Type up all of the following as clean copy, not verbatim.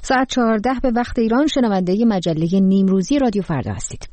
ساعت 14 به وقت ایران شنونده مجله نیمروزی رادیو فردا هستید.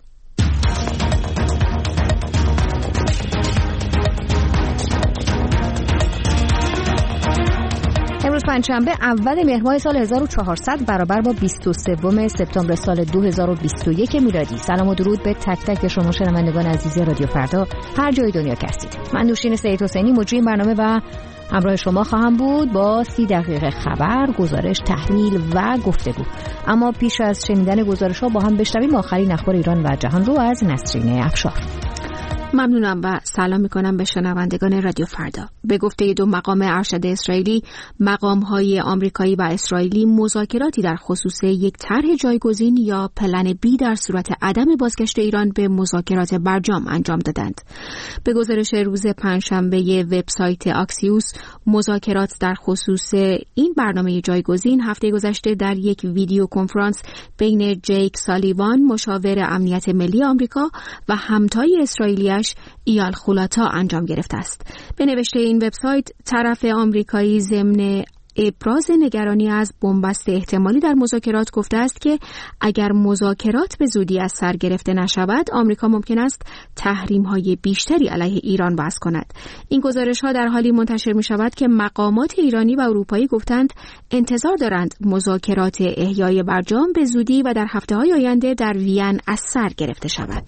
امروز پنجشنبه اول مهر ماه سال 1400 برابر با 23 سپتامبر سال 2021 میلادی. سلام و درود به تک تک شما شنوندگان عزیز رادیو فردا هر جای دنیا که هستید. من نوشین سید حسینی مجری این برنامه و همراه شما خواهم بود با 30 دقیقه خبر، گزارش، تحلیل و گفتگو. اما پیش از شنیدن گزارش‌ها با هم بشنویم آخرین اخبار ایران و جهان رو از نسرین افشار. ممنونم و سلام میکنم به شنوندگان رادیو فردا. به گفته دو مقام ارشد اسرائیلی، مقام‌های آمریکایی و اسرائیلی مذاکراتی در خصوص یک طرح جایگزین یا پلن بی در صورت عدم بازگشت ایران به مذاکرات برجام انجام دادند. به گزارش روز پنجشنبه وبسایت آکسیوس، مذاکرات در خصوص این برنامه جایگزین هفته گذشته در یک ویدیو کنفرانس بین جیک سالیوان، مشاور امنیت ملی آمریکا و همتای اسرائیلی ایال خولاتا انجام گرفته است. به نوشته این وبسایت، طرف آمریکایی ضمن ابراز نگرانی از بنبست احتمالی در مذاکرات گفته است که اگر مذاکرات به زودی از سر گرفته نشود، آمریکا ممکن است تحریم‌های بیشتری علیه ایران وضع کند. این گزارش‌ها در حالی منتشر می‌شود که مقامات ایرانی و اروپایی گفتند انتظار دارند مذاکرات احیای برجام به زودی و در هفته‌های آینده در وین از سر گرفته شود.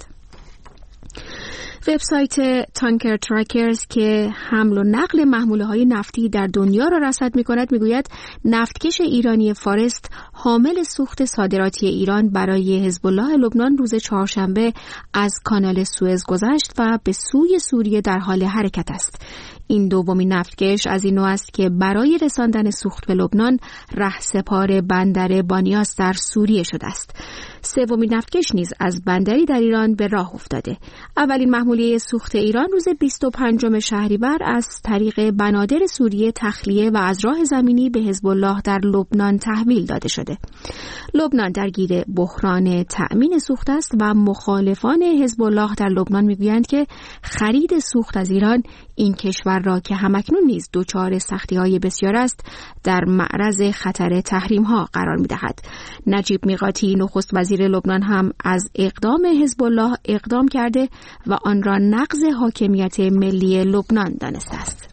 وبسایت تانکر ترکرز که حمل و نقل محموله‌های نفتی در دنیا را رصد می‌کند می‌گوید نفتکش ایرانی فارست حامل سوخت صادراتی ایران برای حزب الله لبنان روز چهارشنبه از کانال سوئز گذشت و به سوی سوریه در حال حرکت است. این دومین نفتکش از این نوع است که برای رساندن سوخت به لبنان رهسپار بندر بانیاس در سوریه شده است. سومین نفتکش نیز از بندری در ایران به راه افتاده. اولین محموله سوخت ایران روز 25 شهریور از طریق بنادر سوریه تخلیه و از راه زمینی به حزب الله در لبنان تحویل داده شده. لبنان درگیر بحران تأمین سوخت است و مخالفان حزب الله در لبنان میگویند که خرید سوخت از ایران این کشور را که همکنون نیز دچار سختی‌های بسیار است در معرض خطر تحریم‌ها قرار می‌دهد. نجیب میقاتی نخست وزیر لبنان هم از اقدام حزب الله اقدام کرده و آن را نقض حاکمیت ملی لبنان دانسته است.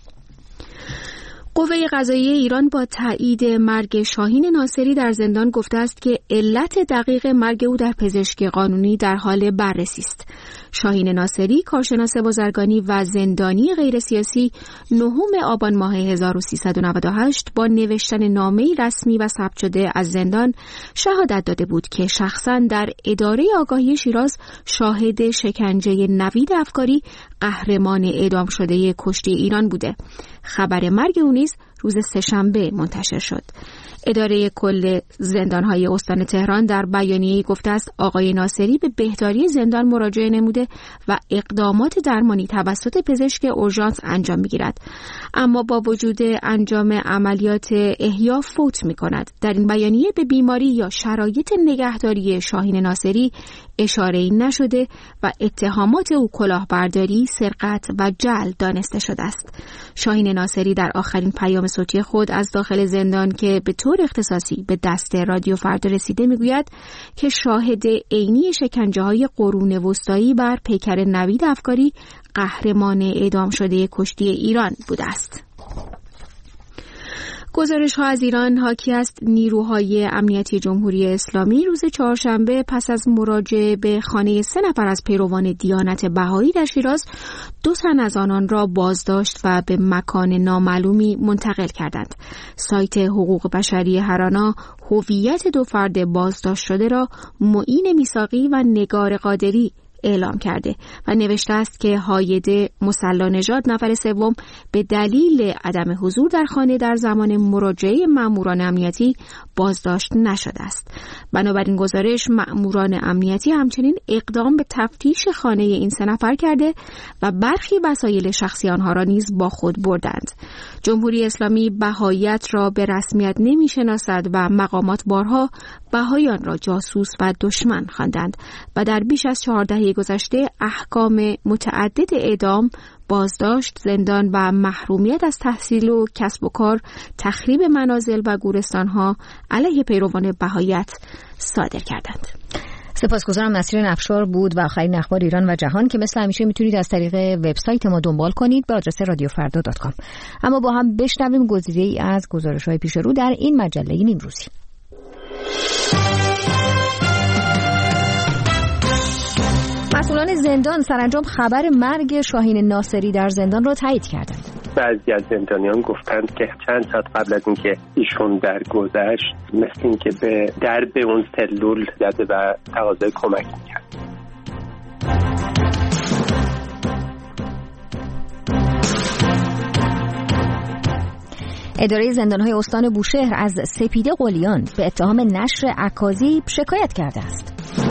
قوه قضاییه ایران با تایید مرگ شاهین ناصری در زندان گفته است که علت دقیق مرگ او در پزشکی قانونی در حال بررسی است. شاهین ناصری، کارشناس بازرگانی و زندانی غیر سیاسی، 9 آبان ماه 1398 با نوشتن نامه‌ای رسمی و ثبت شده از زندان شهادت داده بود که شخصاً در اداره آگاهی شیراز شاهد شکنجه نوید افکاری، قهرمان اعدام شده کشتی ایران بوده. خبر مرگ او نیز روز سه‌شنبه منتشر شد. اداره کل زندان‌های استان تهران در بیانیه‌ای گفته است آقای ناصری به بهداری زندان مراجعه نموده و اقدامات درمانی توسط پزشک اورژانس انجام می‌گیرد، اما با وجود انجام عملیات احیا فوت می‌کند. در این بیانیه به بیماری یا شرایط نگهداری شاهین ناصری اشاره‌ای نشده و اتهامات او کلاهبرداری، سرقت و جعل دانسته شده است. شاهین ناصری در آخرین پیام صوتی خود از داخل زندان که به طور اختصاصی به دست رادیو فردا رسیده میگوید که شاهد عینی شکنجه‌های قرون وسطایی بر پیکر نوید افکاری، قهرمان اعدام شده کشتی ایران بوده است. گزارش‌ها از ایران حاکی است نیروهای امنیتی جمهوری اسلامی روز چهارشنبه پس از مراجعه به خانه 3 نفر از پیروان دیانت بهایی در شیراز 2 تن از آنان را بازداشت و به مکان نامعلومی منتقل کردند. سایت حقوق بشری هرانا هویت 2 فرد بازداشت شده را معین میثاقی و نگار قادری اعلام کرده و نوشته است که هایده مصلا نژاد نفر سوم به دلیل عدم حضور در خانه در زمان مراجعه مأموران امنیتی بازداشت نشده است. بنابراین گزارش مأموران امنیتی همچنین اقدام به تفتیش خانه این 3 نفر کرده و برخی وسایل شخصی آنها را نیز با خود بردند. جمهوری اسلامی بهاییت را به رسمیت نمی‌شناسد و مقامات بارها بهاییان را جاسوس و دشمن خواندند و در بیش از 4 دهه گذشته احکام متعدد اعدام بازداشت، زندان و محرومیت از تحصیل و کسب و کار، تخریب منازل و گورستان‌ها علیه پیروان بهائیت صادر کردند. سپاسگزارم. نصیر نفشار بود و آخرین اخبار ایران و جهان که مثل همیشه میتونید از طریق وبسایت ما دنبال کنید به آدرس radiofarda.com. اما با هم بشنویم گزیده‌ای از گزارش‌های پیش رو در این مجله نیمروزی. مسئولان زندان سرانجام خبر مرگ شاهین ناصری در زندان را تایید کردند. بعضی از زندانیان گفتند که چند ساعت قبل از اینکه ایشون درگذشت مثل اینکه به درب اون سلول زده و تقاضای کمک می‌کرد. اداره زندان‌های استان بوشهر از سپیده قلیان به اتهام نشر اکاذیب شکایت کرده است.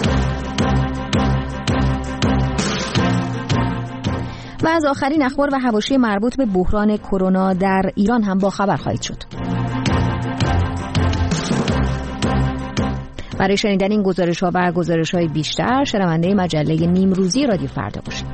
و از آخرین اخبار و حواشی مربوط به بحران کرونا در ایران هم با خبر خواهید شد. برای شنیدن این گزارش‌ها و گزارش‌های بیشتر شنونده مجله نیمروزی رادیو فردا باشید.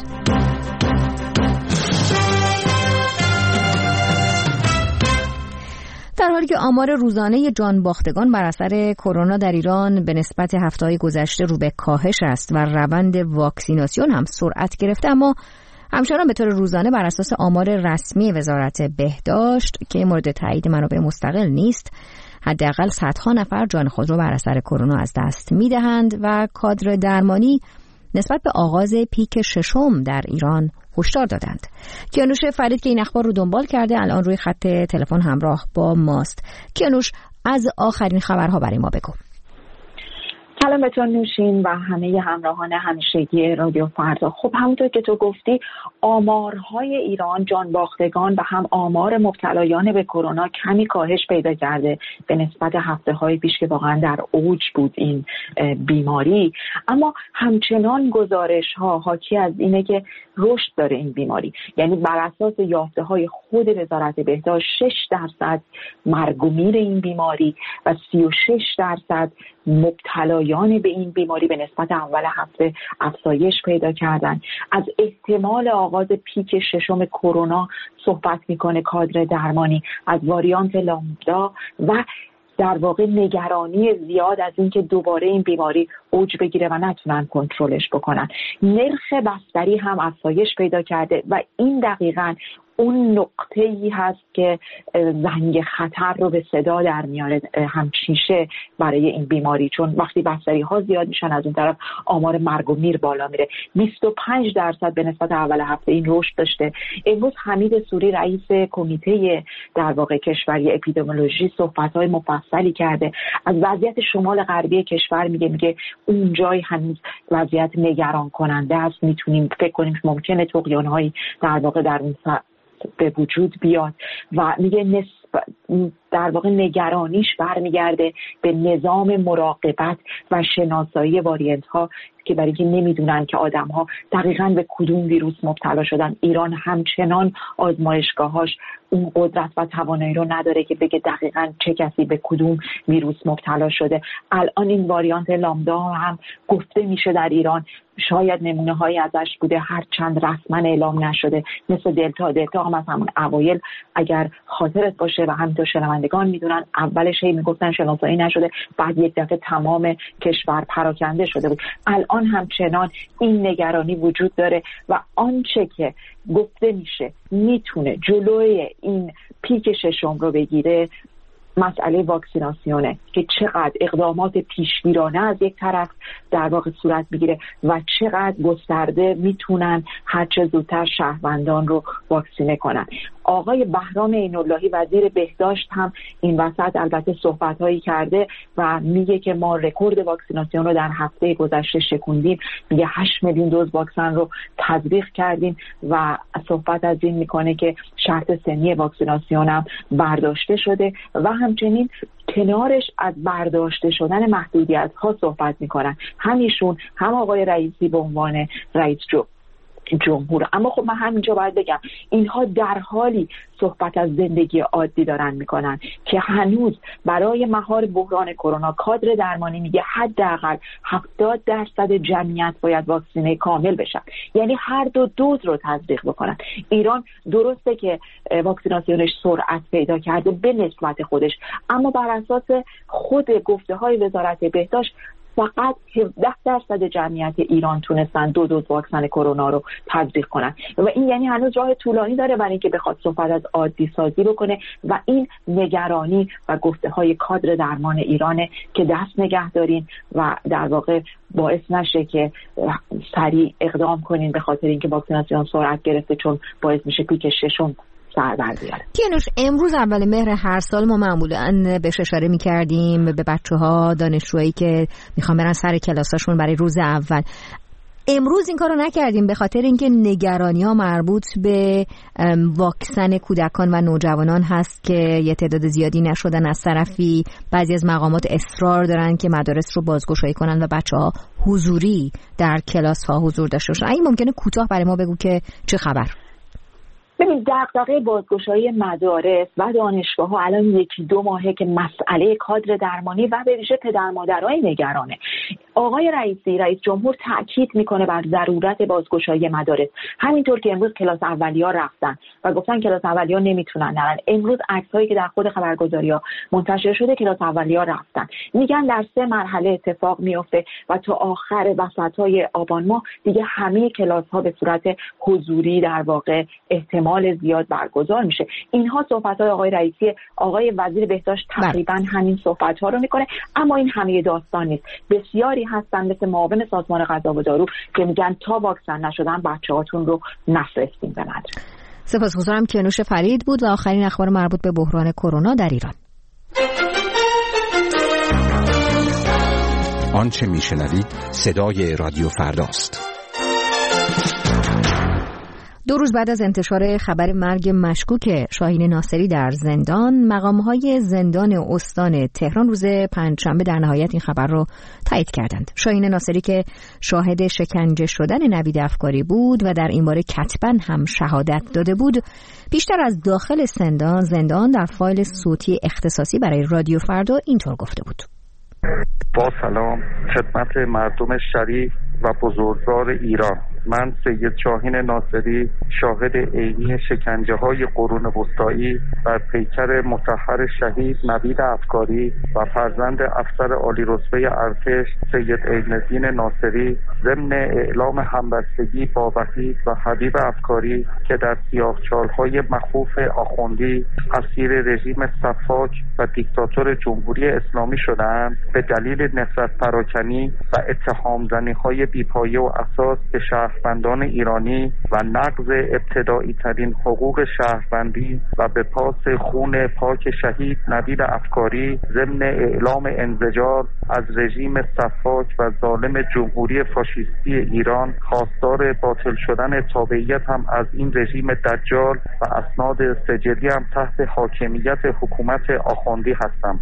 در حالی که آمار روزانه جانباختگان بر اثر کرونا در ایران به نسبت هفته‌های گذشته رو به کاهش است و روند واکسیناسیون هم سرعت گرفته، اما همچنان به طور روزانه بر اساس آمار رسمی وزارت بهداشت که مورد تایید منابع مستقل نیست، حداقل صدها نفر جان خود را بر اثر کرونا از دست می‌دهند و کادر درمانی نسبت به آغاز پیک ششم در ایران هشدار دادند. کیانوش فرید که این اخبار رو دنبال کرده الان روی خط تلفن همراه با ماست. کیانوش، از آخرین خبرها برای ما بگو. سلام به تو نوشین و همه همراهان همیشگی رادیو فردا. خب همونطور که تو گفتی آمارهای ایران جانباختگان و هم آمار مبتلایان به کرونا کمی کاهش پیدا کرده به نسبت هفته‌های پیش که واقعا در اوج بود این بیماری، اما همچنان گزارش‌ها حاکی از اینه که رشد داره این بیماری. یعنی بر اساس یافته‌های خود وزارت بهداشت 6% مرگ و میر این بیماری و 36% مبتلایان به این بیماری به نسبت اول هفته افزایش پیدا کردن. از احتمال آغاز پیک ششم کرونا صحبت میکنه کادر درمانی، از واریانت لامدا و در واقع نگرانی زیاد از اینکه دوباره این بیماری اوج بگیره و نتونن کنترلش بکنن. نرخ بستری هم افزایش پیدا کرده و این دقیقاً اون نقطه‌ای هست که زنگ خطر رو به صدا در میاره همچیشه برای این بیماری، چون وقتی بستری‌ها زیاد میشن از اون طرف آمار مرگ و میر بالا میره. 25% به نسبت اول هفته این رشد داشته. امروز حمید سوری رئیس کمیته در واقع کشوری اپیدمیولوژی صحبت‌های مفصلی کرده از وضعیت شمال غربی کشور، میگه اونجای هنوز وضعیت نگران کننده است. میتونیم فکر کنیم ممکنه طغیان‌هایی در واقع در اون به وجود بیاد و میگه در واقع نگرانیش برمیگرده به نظام مراقبت و شناسایی واریانت ها که برای اینکه نمیدونن که آدم ها دقیقاً به کدوم ویروس مبتلا شدن. ایران همچنان آزمایشگاهاش اون قدرت و توانایی رو نداره که بگه دقیقاً چه کسی به کدوم ویروس مبتلا شده. الان این واریانت لامدا هم گفته میشه در ایران شاید نمونه هایی ازش بوده، هر چند رسما اعلام نشده، مثل دلتا هم از همون اوایل اگر خاطرت باشه و همینطور شنوندگان میدونن اولش هی میگفتن شناسایی نشده، بعد یک دفعه تمام کشور پراکنده شده بود. الان همچنان این نگرانی وجود داره و آنچه که گفته میشه میتونه جلوی این پیک ششم رو بگیره مسئله واکسیناسیونه که چقدر اقدامات پیشگیرانه از یک طرف در واقع صورت میگیره و چقدر گسترده میتونن هر چه زودتر شهروندان رو واکسینه کنن. آقای بهرام عین‌اللهی وزیر بهداشت هم این وسط البته صحبت‌هایی کرده و میگه که ما رکورد واکسیناسیون رو در هفته گذشته شکوندیم. میگه 8 میلیون دوز واکسن رو تزریق کردیم و صحبت از این میکنه که شرط سنی واکسیناسیون هم برداشته شده و همچنین کنارش از برداشته شدن محدودیت‌ها صحبت میکنن. همیشون هم آقای رئیسی به عنوان رئیس جمهور. اما خب من همینجا باید بگم اینها در حالی صحبت از زندگی عادی دارن میکنن که هنوز برای مهار بحران کرونا کادر درمانی میگه حداقل 70% جمعیت باید واکسینه کامل بشن، یعنی هر دو دوز رو تزریق بکنن. ایران درسته که واکسیناسیونش سرعت پیدا کرده به نسبت خودش، اما بر اساس خود گفته های وزارت بهداشت فقط 17% جمعیت ایران تونستن 2 دوز واکسن کرونا رو تزریق کنن و این یعنی هنوز راه طولانی داره برای اینکه بخواد صحبت از عادی سازی بکنه و این نگرانی و گفته های کادر درمان ایرانه که دست نگه دارین و در واقع باعث نشه که سریع اقدام کنین به خاطر اینکه واکسیناسیون سرعت گرفته، چون باعث میشه پیک ششم سر بر بیاره. کیانوش، امروز اول مهر هر سال ما معمولاً بهش اشاره می‌کردیم به بچه‌ها دانشجویی که میخوان برن سر کلاساشون برای روز اول. امروز این کارو نکردیم به خاطر اینکه نگرانی‌ها مربوط به واکسن کودکان و نوجوانان هست که یه تعداد زیادی نشدن. از طرفی بعضی از مقامات اصرار دارن که مدارس رو بازگشایی کنن و بچه‌ها حضوری در کلاس‌ها حضور داشته باشن. اگه ممکنه کوتاه برای ما بگو که چه خبر؟ ببین، دغدغه بازگشایی مدارس و دانشگاه‌ها الان 1-2 ماهه که مسئله کادر درمانی و به ویژه پدر مادرای نگرانه. آقای رئیس جمهور تاکید میکنه بر ضرورت بازگشایی مدارس، همینطور که امروز کلاس اولیه‌ها رفتن و گفتن کلاس اولیه‌ها نمیتونن نرن. امروز عکسایی که در خود خبرگزاری‌ها منتشر شده کلاس اولیه‌ها رفتن، میگن در 3 مرحله اتفاق میفته و تا آخر وسطای آبان ماه دیگه همه کلاس‌ها به صورت حضوری در واقع احتمال زیاد برگزار میشه. اینها صحبت‌های آقای رئیسی. آقای وزیر بهداشت تقریبا همین صحبت‌ها رو میکنه، اما این همه داستان نیست. بسیاری هستن مثل معاون سازمان غذا و دارو که میگن تا واکسن نشدن بچه‌هاتون رو نفرستین به مدرسه. سپاسگزارم. کیانوش فرید بود و آخرین اخبار مربوط به بحران کرونا در ایران. آنچه میشنوید صدای رادیو فرداست. 2 روز بعد از انتشار خبر مرگ مشکوک شاهین ناصری در زندان، مقام‌های زندان استان تهران روز پنجشنبه در نهایت این خبر را تایید کردند. شاهین ناصری که شاهد شکنجه شدن نوید افکاری بود و در این باره کتباً هم شهادت داده بود، بیشتر از داخل زندان در فایل صوتی اختصاصی برای رادیو فردا اینطور گفته بود: با سلام خدمت مردم شریف و بزرگوار ایران. من سید شاهین ناصری شاهد عینی شکنجه‌های قرون وسطایی بر پیکر مطهر شهید نوید افکاری و فرزند افسر عالی رتبه ارتش سید عین‌الدین ناصری ضمن اعلام همبستگی با وحید و حبیب افکاری که در سیاهچال‌های مخوف آخوندی اسیر رژیم سفاک و دیکتاتور جمهوری اسلامی شدند، به دلیل نفرت پراکنی و اتهام زنی‌های بی‌پایه و اساس به شهروندان ایرانی و نقض ابتدایی ترین حقوق شهروندی و به پاس خون پاک شهید نوید افکاری ضمن اعلام انزجار از رژیم سفاک و ظالم جمهوری فاشیستی ایران، خواستار باطل شدن تابعیت هم از این رژیم دجال و اسناد سجلی هم تحت حاکمیت حکومت آخوندی هستم.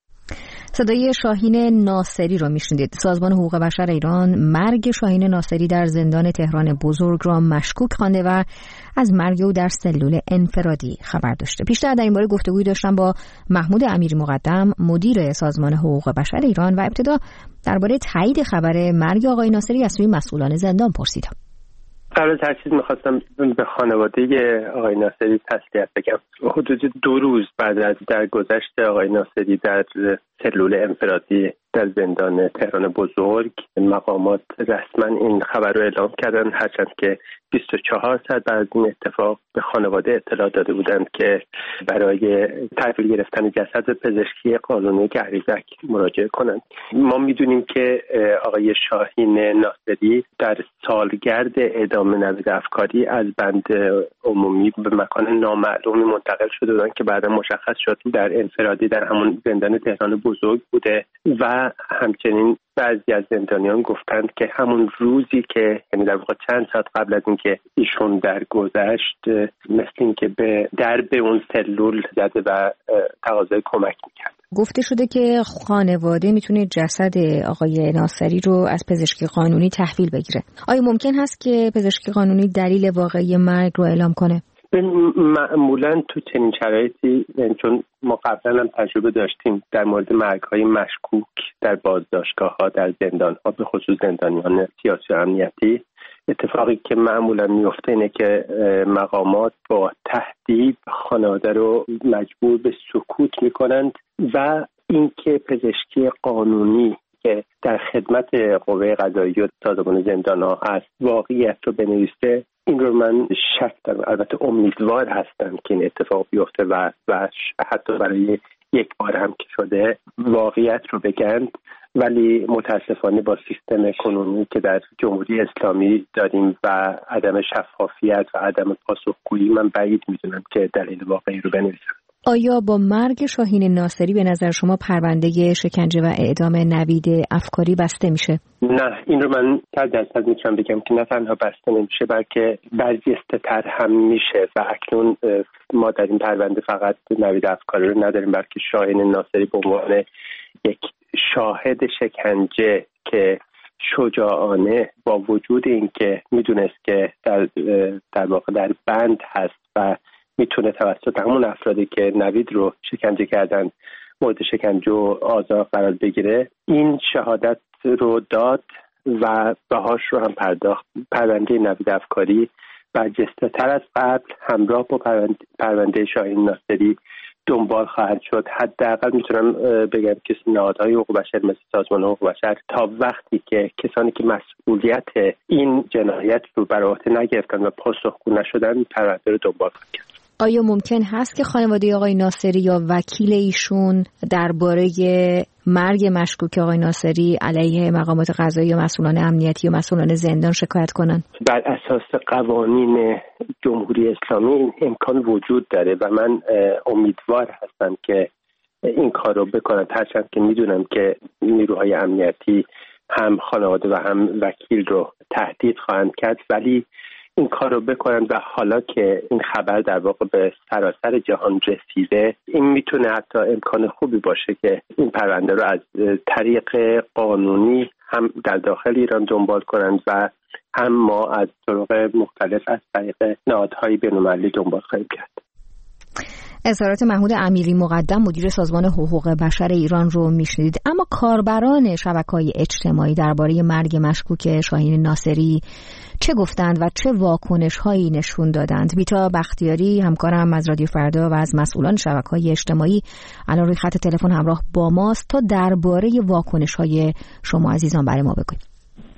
صدای شاهین ناصری رو میشنیدید. سازمان حقوق بشر ایران مرگ شاهین ناصری در زندان تهران بزرگ را مشکوک خوانده و از مرگ او در سلول انفرادی خبر داشته. پیشتر در این باره گفتگویی داشتم با محمود امیری مقدم، مدیر سازمان حقوق بشر ایران، و ابتدا درباره تایید خبر مرگ آقای ناصری از سوی مسئولان زندان پرسیدم. قبل از هر چیز میخواستم به خانواده آقای ناصری تسلیت بگم. حدود 2 روز بعد از درگذشت آقای ناصری در سلول انفرادی در زندان تهران بزرگ، مقامات رسما این خبر رو اعلام کردن، هرچند که 24 ساعت بعد از این اتفاق به خانواده اطلاع داده بودند که برای تحویل گرفتن جسد به پزشکی قانونی گهریزک مراجعه کنند. ما میدونیم که آقای شاهین ناصری در سالگرد اعدام نوید افکاری از بند عمومی به مکان نامعلومی منتقل شده بودند که بعدا مشخص شد در انفرادی در همون زندان تهران بزرگ بوده و همچنین بعضی از زندانیان گفتند که همون روزی که یعنی در واقع چند ساعت قبل از اینکه ایشون درگذشت، مثل این که به درب اون سلول زده و تقاضای کمک میکرد. گفته شده که خانواده میتونه جسد آقای ناصری رو از پزشکی قانونی تحویل بگیره. آیا ممکن هست که پزشکی قانونی دلیل واقعی مرگ رو اعلام کنه؟ معمولا تو چنین شرایطی، چون ما قبلا هم تجربه داشتیم در مورد مرگ‌های مشکوک در بازداشتگاه‌ها، در زندان‌ها، به خصوص زندانیان سیاسی و امنیتی، اتفاقی که معمولا میفته اینه که مقامات با تهدید خانواده رو مجبور به سکوت میکنند و اینکه پزشکی قانونی که در خدمت قوه قضاییه و سازمان زندان‌ها هست واقعیت رو بنویسه، این رو من شک دارم. البته امیدوار هستم که این اتفاق بیفته و حتی برای یک بار هم که شده واقعیت رو بگن، ولی متاسفانه با سیستم کنونی که در جمهوری اسلامی داریم و عدم شفافیت و عدم پاسخگویی، من بعید میدونم که دلیل واقعی رو بنویسم. آیا با مرگ شاهین ناصری به نظر شما پرونده شکنجه و اعدام نوید افکاری بسته میشه؟ نه، این رو من 100% میتونم بگم که نه تنها بسته نمیشه بلکه برجسته تر هم میشه و اکنون ما در این پرونده فقط نوید افکاری رو نداریم بلکه شاهین ناصری به عنوان یک شاهد شکنجه که شجاعانه با وجود اینکه میدونست که در واقع در بند هست و میتونه توسط همون افرادی که نوید رو شکنجه کردن مورد شکنجه و آزار قرار بگیره، این شهادت رو داد و بهاش رو هم پرداخت. پرونده نوید افکاری برجسته تر از قبل همراه با پرونده شاهین ناصری دنبال خواهد شد. حداقل میتونم بگم که نهادهای حقوق بشر مثل سازمان حقوق بشر تا وقتی که کسانی که مسئولیت این جنایت رو بر عهده نگرفتن و پاسخگو نشدن پرونده رو دنبال خواهد کرد. آیا ممکن هست که خانواده آقای ناصری یا وکیل ایشون درباره مرگ مشکوک آقای ناصری علیه مقامات قضایی یا مسئولان امنیتی و مسئولان زندان شکایت کنند؟ بر اساس قوانین جمهوری اسلامی این امکان وجود داره و من امیدوار هستم که این کار رو بکنن، هرچند که میدونم که نیروهای امنیتی هم خانواده و هم وکیل رو تهدید خواهند کرد، ولی این کار رو بکنن و حالا که این خبر در واقع به سراسر جهان رسیده، این میتونه حتی امکان خوبی باشه که این پرونده رو از طریق قانونی هم در داخل ایران دنبال کنند و هم ما از طرق مختلف از طریق نهادهای بین‌المللی دنبال خواهیم کرد. اظهارات محمود امیری مقدم مدیر سازمان حقوق بشر ایران رو میشنیدید. اما کاربران شبکه‌های اجتماعی درباره مرگ مشکوک شاهین ناصری چه گفتند و چه واکنش‌هایی نشون دادند؟ بیتا بختیاری همکارم از رادیو فردا و از مسئولان شبکه‌های اجتماعی الان روی خط تلفن همراه با ماست تا درباره واکنش‌های شما عزیزان برای ما بگویید.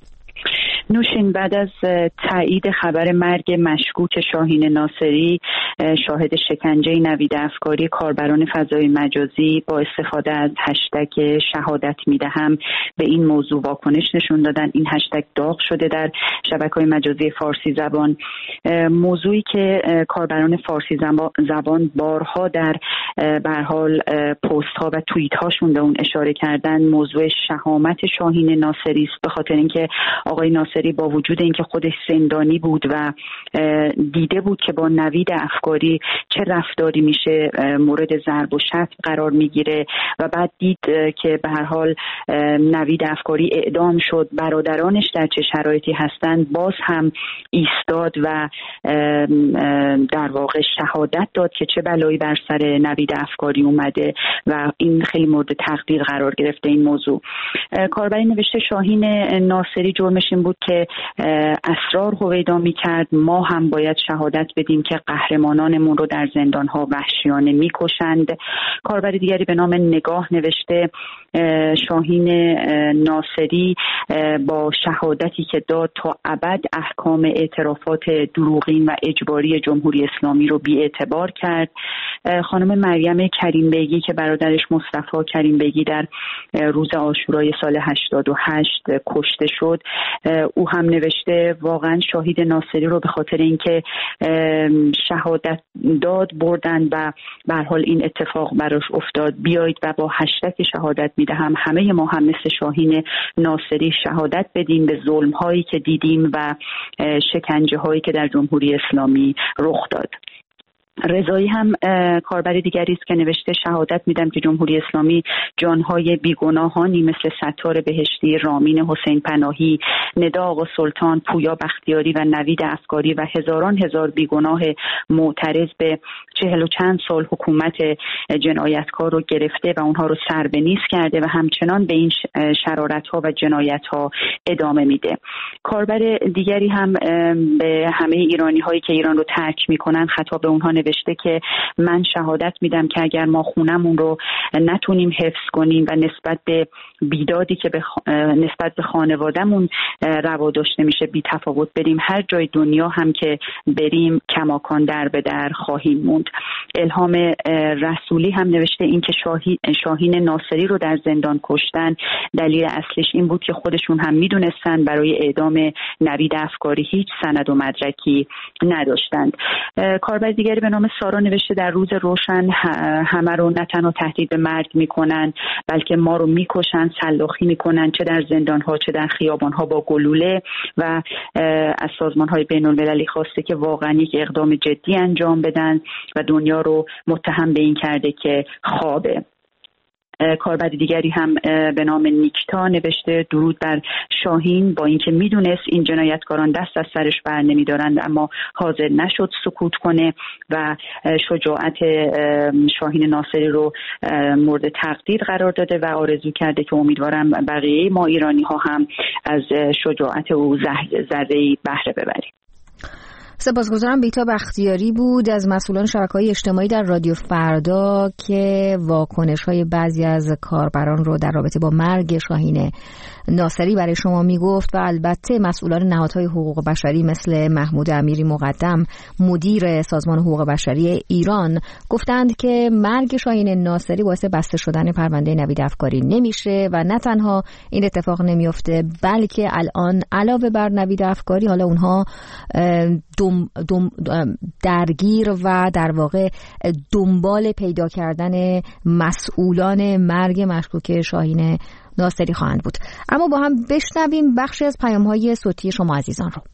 نوشین، بعد از تایید خبر مرگ مشکوک شاهین ناصری، شاهد شکنجه نوید افکاری، کاربران فضای مجازی با استفاده از هشتگ شهادت میدهم به این موضوع واکنش نشون دادن. این هشتگ داغ شده در شبکه‌های مجازی فارسی زبان، موضوعی که کاربران فارسی زبان بارها در به هر حال پست ها و توییت هاشون به اون اشاره کردن، موضوع شهامت شاهین ناصری است، به خاطر اینکه آقای ناصری با وجود اینکه خودش زندانی بود و دیده بود که با نوید افکاری چه رفتاری میشه، مورد ضرب و شتم قرار میگیره و بعد دید که به هر حال نوید افکاری اعدام شد، برادرانش در چه شرایطی هستند، باز هم ایستاد و در واقع شهادت داد که چه بلایی بر سر نوید افکاری اومده و این خیلی مورد تقدیر قرار گرفته. این موضوع کاربری نوشته شاهین ناصری جرمش این بود که اسرار هویدا میکرد، ما هم باید شهادت بدیم که قهرمانانمون رو در زندان‌ها وحشیانه میکشند. کاربری دیگری به نام نگاه نوشته شاهین ناصری با شهادتی که داد تا ابد احکام اعترافات دروغین و اجباری جمهوری اسلامی رو بی‌اعتبار کرد. خانم مریم کریم بیگی که برادرش مصطفی کریم بیگی در روز عاشورای سال 88 کشته شد، او هم نوشته واقعا شاهد ناصری رو به خاطر اینکه شهادت داد بردن و به هر حال این اتفاق براش افتاد، بیایید و با هشتگ شهادت میدهم همه ما هم مثل شاهین ناصری شهادت بدیم به ظلم هایی که دیدیم و شکنجه هایی که در جمهوری اسلامی رخ داد. رضایی هم کاربر دیگری است که نوشته شهادت میدم که جمهوری اسلامی جانهای بیگناهانی مثل ستار بهشتی، رامین حسین پناهی، ندا آقا سلطان، پویا بختیاری و نوید افکاری و هزاران هزار بیگناه معترض به 40 و چند سال حکومت جنایتکار رو گرفته و اونها رو سر به نیست کرده و همچنان به این شرارت‌ها و جنایت‌ها ادامه میده. کاربر دیگری هم به همه ایرانی‌هایی که ایران رو ترک میکنن خطاب به اونها نوشته که من شهادت میدم که اگر ما خونمون رو نتونیم حفظ کنیم و نسبت به بیدادی که نسبت به خانوادهمون روا داشته میشه بی تفاوت بریم، هر جای دنیا هم که بریم کماکان در به در خواهیم موند. الهام رسولی هم نوشته این که شاهین ناصری رو در زندان کشتن دلیل اصلیش این بود که خودشون هم میدونستن برای اعدام نوید افکاری هیچ سند و مدرکی نداشتند. کاربر دیگری به نام سارا نوشته در روز روشن همه رو نه تنها تهدید به مرگ میکنن بلکه ما رو میکشن، سلاخی میکنن، چه در زندان‌ها چه در خیابان‌ها با گلوله و از سازمان‌های بین‌المللی خواسته که واقعا یک اقدام جدی انجام بدن و دنیا رو متهم به این کرده که خوابه. کاربر دیگری هم به نام نیکتا نوشته درود بر شاهین، با اینکه میدونست این جنایتکاران دست از سرش بر نمیدارند اما حاضر نشد سکوت کنه و شجاعت شاهین ناصری رو مورد تقدیر قرار داده و آرزو کرده که امیدوارم بقیه ما ایرانی ها هم از شجاعت او ذره‌ای بهره ببریم. سپاسگزارم. بیتا بختیاری بود از مسئولان شبکه‌های اجتماعی در رادیو فردا که واکنش‌های بعضی از کاربران رو در رابطه با مرگ شاهین ناصری برای شما میگفت و البته مسئولان نهادهای حقوق بشری مثل محمود امیری مقدم مدیر سازمان حقوق بشری ایران گفتند که مرگ شاهین ناصری باعث بسته شدن پرونده نوید افکاری نمیشه و نه تنها این اتفاق نمیفته بلکه الان علاوه بر نوید افکاری حالا اونها درگیر و در واقع دنبال پیدا کردن مسئولان مرگ مشکوک شاهین ناصری خواهند بود. اما با هم بشنویم بخشی از پیام‌های صوتی شما عزیزان رو.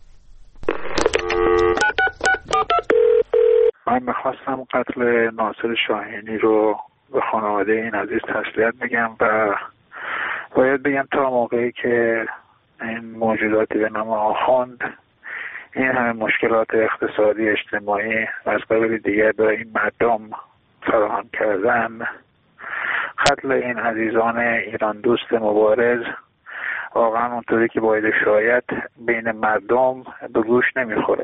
من میخواستم قتل ناصر شاهینی رو به خانواده این عزیز تسلیت بگم و باید بگم تا موقعی که این موجوداتی به نام آخوند این همه مشکلات اقتصادی اجتماعی از قبل دیگر به این مردم فراهم کردن، قتل این عزیزان ایران دوست مبارز واقعا اونطوری که باید شاید بین مردم به گوش نمیخوره.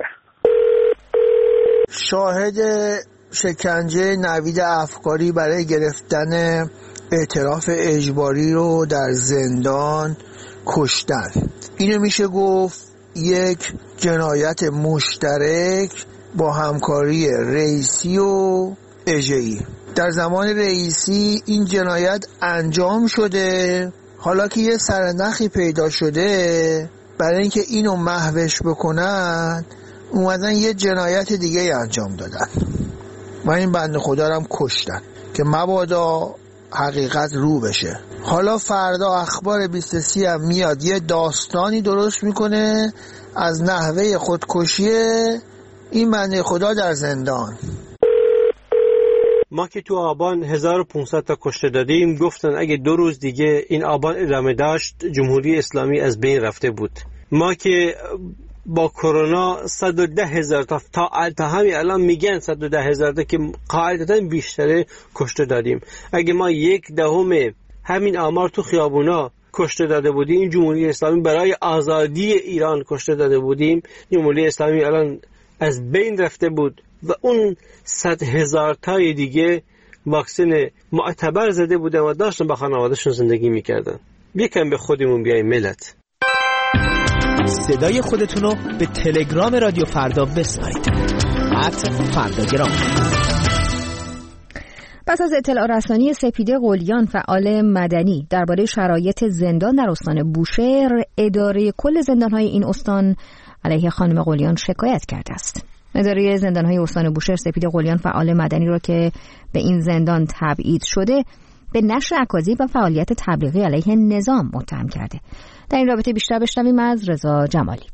شاهد شکنجه نوید افکاری برای گرفتن اعتراف اجباری رو در زندان کشتن. اینو میشه گفت یک جنایت مشترک با همکاری رئیسی و اژه‌ای. در زمان رئیسی این جنایت انجام شده، حالا که یه سرنخی پیدا شده برای اینکه اینو محوش بکنن اومدن یه جنایت دیگه انجام دادن و این بنده خدا رو هم کشتن که مبادا حقیقت رو بشه. حالا فردا اخبار 23 هم میاد یه داستانی درست میکنه از نحوه خودکشی این بنده خدا در زندان. ما که تو آبان 1500 تا کشته دادیم، گفتن اگه 2 روز دیگه این آبان ادامه داشت جمهوری اسلامی از بین رفته بود. ما که با کرونا 110,000 تا همین الان میگن 110,000 تا که قاعدتا بیشتره کشته دادیم. اگه ما 1/10 همین آمار تو خیابونا کشته داده بودیم، این جمهوری اسلامی برای آزادی ایران کشته داده بودیم، جمهوری اسلامی الان از بین رفته بود و اون 100,000 تای دیگه واکسن معتبر زده بودن و داشتن با خانواده‌شون زندگی میکردن. یکم به خودمون بیاییم ملت. صدای خودتونو به تلگرام رادیو فردا بسپارید. @فرداگرام. پس از اطلاع رسانی سپیده قلیان فعال مدنی درباره شرایط زندان در استان بوشهر، اداره کل زندان‌های این استان علیه خانم قلیان شکایت کرده است. اداره زندان‌های استان بوشهر سپیده قلیان فعال مدنی را که به این زندان تبعید شده به نشر اکاذیب و فعالیت تبلیغی علیه نظام متهم کرده. در این رابطه بیشتر بشنویم از رضا جمالی.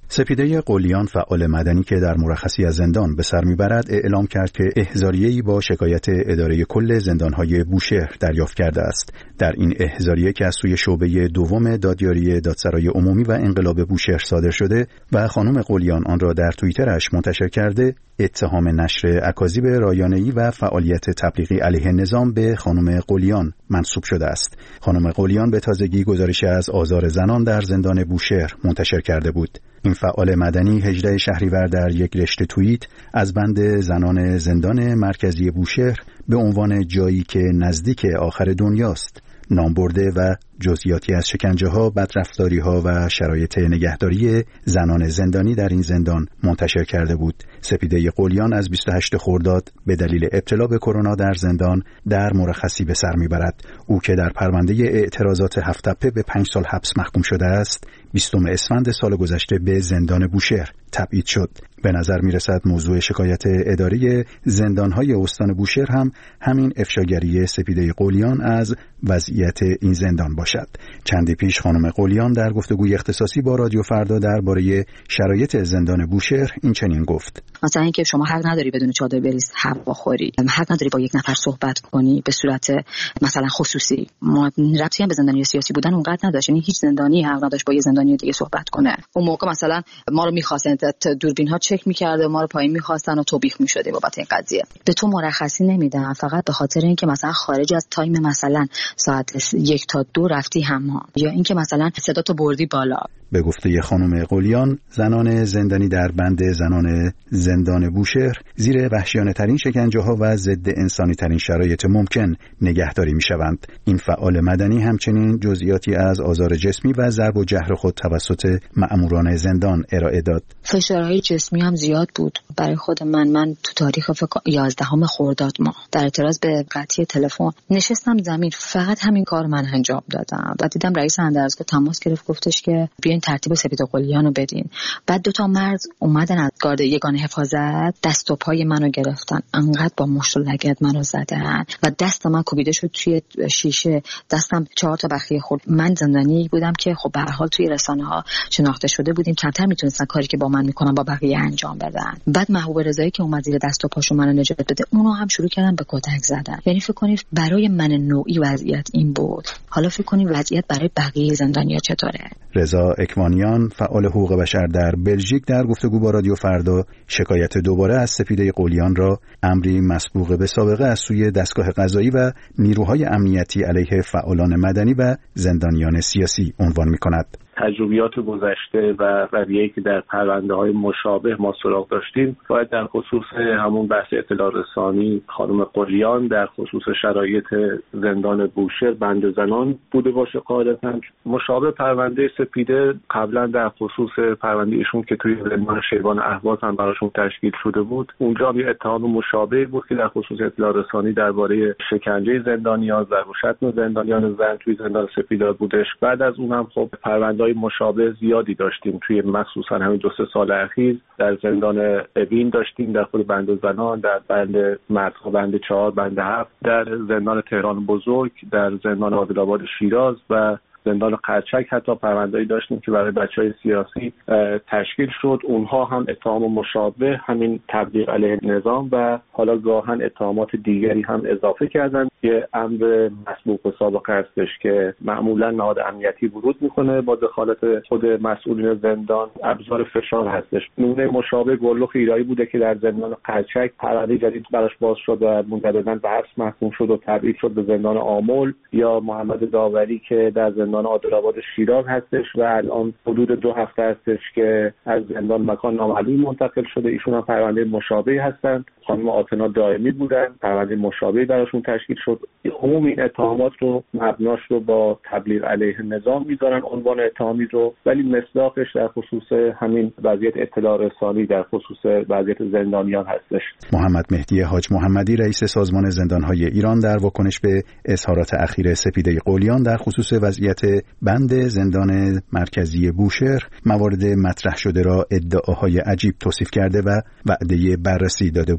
سپیده قلیان فعال مدنی که در مرخصی از زندان به سر میبرد اعلام کرد که احضاریه‌ای با شکایت اداره کل زندان‌های بوشهر دریافت کرده است. در این احضاریه که از سوی شعبه دوم دادیاری دادسرای عمومی و انقلاب بوشهر صادر شده و خانم قلیان آن را در توییترش منتشر کرده، اتهام نشر اکاذیب رایانه‌ای و فعالیت تبلیغی علیه نظام به خانم قلیان منسوب شده است. خانم قلیان به تازگی گزارشی از آزار زنان در زندان بوشهر منتشر کرده بود. این فعال مدنی 18 شهریور در یک رشته توییت از بند زنان زندان مرکزی بوشهر به عنوان جایی که نزدیک آخر دنیاست نام برده و جزئیاتی از شکنجه‌ها، بدرفتاری‌ها و شرایط نگهداری زنان زندانی در این زندان منتشر کرده بود. سپیده قلیان از 28 خرداد به دلیل ابتلا به کرونا در زندان در مرخصی به سر میبرد. او که در پرونده اعتراضات هفت‌تپه به 5 سال حبس محکوم شده است، 20 اسفند سال گذشته به زندان بوشهر تبعید شد. به نظر میرسد موضوع شکایت اداره زندان‌های استان بوشهر هم همین افشاگری سپیده قلیان از وضعیت این زندان باشد. چندی پیش خانم قلیان در گفتگوی اختصاصی با رادیو فردا درباره شرایط زندان بوشهر این چنین گفت: مثلا اینکه شما حق نداری بدون چادر بری هوا خوری، حق نداری با یک نفر صحبت کنی به صورت مثلا خصوصی. ما ربطی هم به زندانی سیاسی بودن اونقدر نداشت، یعنی هیچ زندانی حق نداشت با یه زندانی دیگه صحبت کنه. اون موقع مثلا ما رو می‌خواستن دوربین‌ها چک می‌کرده، ما رو پایین می‌خواستن و توبیخ می‌شدیم بابت این قضیه. به تو مرخصی نمیدن فقط به خاطر اینکه مثلا خارج از تایم مثلا ساعت 1 تا 2 رفتی حمام، یا اینکه مثلا صداتو بردی بالا. به گفته خانم قلیان، زنان زندانی در بند زنان زندان بوشهر زیر وحشیانه‌ترین شکنجه‌ها و ضد انسانی‌ترین شرایط ممکن نگهداری می‌شوند. این فعال مدنی همچنین جزئیاتی از آزار جسمی و ضرب و جرح خود توسط مأموران زندان ارائه داد. فشارهای جسمی هم زیاد بود برای خود من تو تاریخ 11 خرداد ماه در اعتراض به قطعی تلفن نشستم زمین، فقط همین کار من انجام دادم. بعد دیدم رئیس اندرزگاه تماس گرفت، گفتش که بیاین ترتیب سپیده قلیان رو بدین. بعد 2 مرد اومدن از گارد یگان حفاظت دست و پای منو گرفتن، انقدر با مشت و لگد منو زدن و دست من کوبیده شد توی شیشه، دستم 4 تا بخیه خورد. من زندانی بودم که خب به هر حال توی رسانه‌ها شناخته شده بودیم، کمتر میتونستن کاری که با من میکنن با بقیه انجام بدن. بعد محبوب رضایی که اومد زیر دست و پاشو منو نجات بده، اونو هم شروع کردن به کتک زدن. یعنی فکر کنید برای من نوعی وضعیت این بود، حالا فکر کنید وضعیت برای بقیه زندانیا چطوره. رضا اکوانیان فعال حقوق بشر در بلژیک در گفتگو با رادیو فردا شکایت دوباره از سپیده قلیان را امری مسبوق به سابقه از سوی دستگاه قضایی و نیروهای امنیتی علیه فعالان مدنی و زندانیان سیاسی عنوان می‌کند. تجربیات گذشته و رویه‌ای که در پرونده‌های مشابه ما سراغ داشتیم، باید در خصوص همون بحث اطلاع رسانی خانم قلیان در خصوص شرایط زندان بوشهر بند زنان بوده باشه. قاعدتاً مشابه پرونده سپیده قبلا در خصوص پرونده ایشون که توی زندان شیبان اهواز هم براشون تشکیل شده بود، اونجا یه اتهام مشابه بود که در خصوص اطلاع رسانی درباره شکنجه زندانیان، ضرب و شتم زندانیان زن توی زندان سپیده بودش. بعد از اون هم خب پرونده مشابه زیادی داشتیم توی مخصوصا همین 2-3 سال اخیر. در زندان اوین داشتیم، در خود بند زنان، در بند مردها بند 4، بند 7، در زندان تهران بزرگ، در زندان عادل‌آباد شیراز و زندان قرچک حتی پرونده‌ای داشتیم که برای بچه‌های سیاسی تشکیل شد. اونها هم اتهام مشابه همین تبلیغ علیه نظام و حالا گاهن اتهامات دیگری هم اضافه کردن. یه امر مسبوق به سابقه هستش که معمولا نهاد امنیتی ورود میکنه با دخالت خود مسئولین زندان، ابزار فشار هستش. نمونه مشابه گلخ ایرایی بوده که در زندان قرچک پرونده جدید براش باز شد و مجددا به حبس محکوم شد و تبعید شد به زندان آمل، یا محمد داوری که در زندان عادل‌آباد شیراز هستش و الان حدود 2 هفته هستش که از زندان مکان نامعلوم منتقل شده. ایشون هم پرونده مشابه هستند. خانم آتنا دائمی بودن، پرونده مشابه براشون تشکیل شد. عموم این اتهامات رو مبناش رو با تبلیغ علیه نظام میذارن عنوان اتهامی رو، ولی مصداقش در خصوص همین وضعیت اطلاع رسانی در خصوص وضعیت زندانیان هستش. محمد مهدی حاج محمدی رئیس سازمان زندان‌های ایران در واکنش به اظهارات اخیر سپیده قلیان در خصوص وضعیت بند زندان مرکزی بوشهر موارد مطرح شده را ادعاهای عجیب توصیف کرده و وعده بررسی داده بود.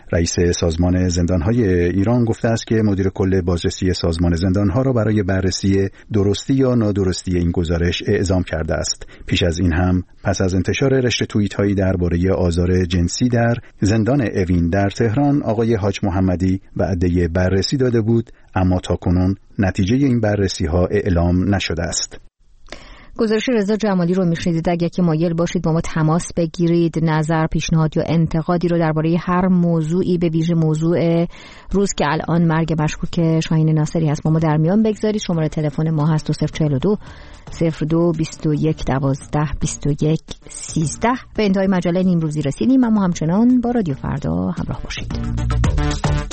رئیس سازمان زندانهای ایران گفته است که مدیر کل بازرسی سازمان زندانها را برای بررسی درستی یا نادرستی این گزارش اعزام کرده است. پیش از این هم پس از انتشار رشته توییت‌هایی درباره آزار جنسی در زندان اوین در تهران، آقای حاج محمدی وعده بررسی داده بود، اما تاکنون نتیجه این بررسی‌ها اعلام نشده است. گزارش رضا جمالی رو میشنیدید. اگر که مایل باشید با ما تماس بگیرید، نظر، پیشنهاد یا انتقادی رو درباره هر موضوعی، به ویژه موضوع روز که الان مرگ مشکوک شاهین ناصری هست، با ما در میان بگذارید. شماره تلفن ما هست 2042 02 21 12 21 13. به انتهای مجله نیمروزی رسیدیم، اما همچنان با رادیو فردا همراه باشید.